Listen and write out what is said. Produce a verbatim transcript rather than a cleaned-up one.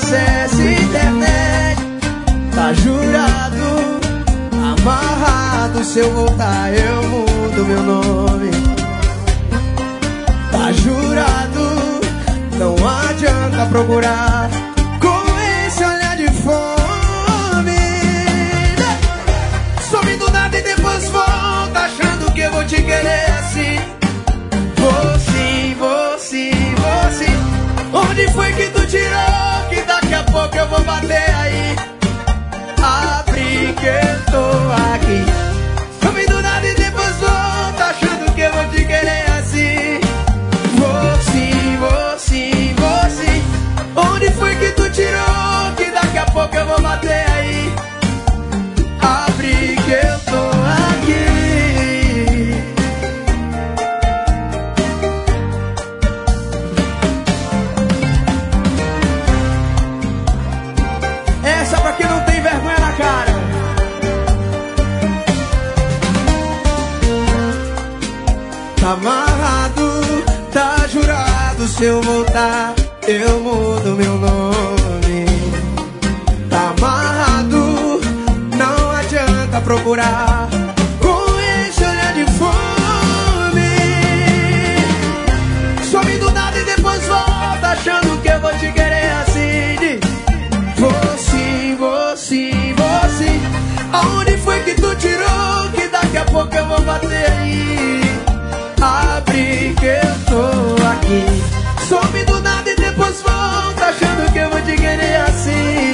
acessa internet. Tá jurado, amarrado, se eu voltar eu mudo meu nome. Tá jurado, não adianta procurar com esse olhar de fome. Some do nada e depois volta achando que eu vou te querer assim. Vou sim, vou sim, vou sim. Onde foi que tu tirou? Que daqui a pouco eu vou bater aí. Abre que eu tô aqui. Some do nada e depois volta achando que eu vou te querer assim. Vou sim, vou sim, vou sim. Onde foi que tu tirou? Que daqui a pouco eu vou bater aí. Abre que eu tô aqui. Essa pra quem não tem vergonha na cara. Tá amarrado, tá jurado, se eu voltar eu mudo meu nome. Tá amarrado, não adianta procurar com esse olhar de fome. Some do nada e depois volta achando que eu vou te querer assim. Vou sim, vou sim, vou sim. Aonde foi que tu tirou? Que daqui a pouco eu vou bater aí. Abre que eu tô aqui. Some do nada e depois volta achando que eu vou te querer assim.